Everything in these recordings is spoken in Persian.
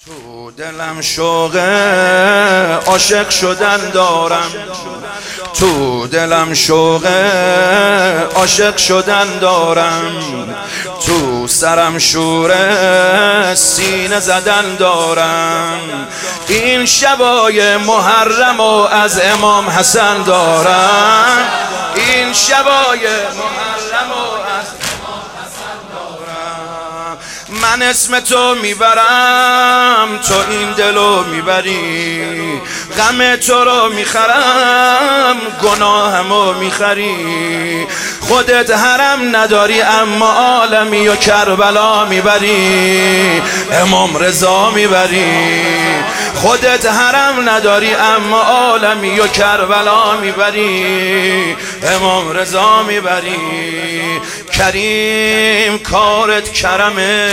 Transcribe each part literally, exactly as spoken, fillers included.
تو دلم شوق عاشق شدن دارم، تو دلم شوق عاشق شدن دارم، تو سرم شور سینه زدن دارم. این شبای محرم و از امام حسن دارم، این شبای محرم و از امام حسن دارم. من اسم تو میبرم، تو این دلو میبری، غم تو رو میخرم، گناهمو میخری. خودت حرم نداری اما عالمی و کربلا میبری، امام رضا میبری. خودت حرم نداری اما عالمی و کربلا میبری، امام رضا میبری. کریم کارت کرمه،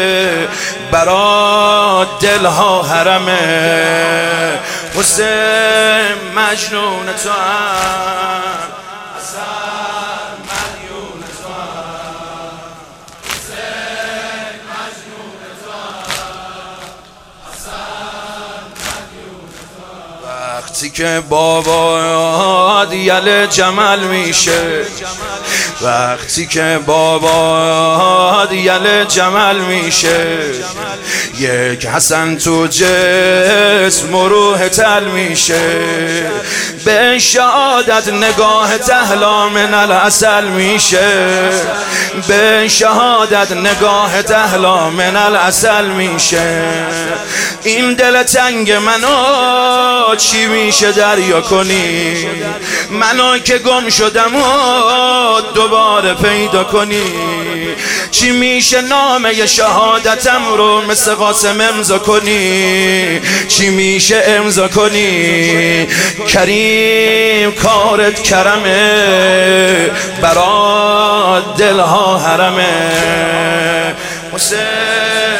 برا دلها حرمه. حسین مجنون تو هم، حسن مدیون تو هم، حسین مجنون تو هم، حسن مدیون تو هم. وقتی که بابا یل جمل میشه، وقتی که بابا یل جمل میشه، یک حسن تو جسم و روح تل میشه. به شهادت نگاه تهلا من العسل میشه، به شهادت نگاه تهلا من العسل میشه. این دل تنگ منو چی میشه دریا کنی، منو که گم شدم و دوباره پیدا کنی. چی میشه نامه شهادتم رو مثل قاسم امضا کنی، چی میشه امضا کنی. کریم کارت کرمه، برا دلها حرمه. حسین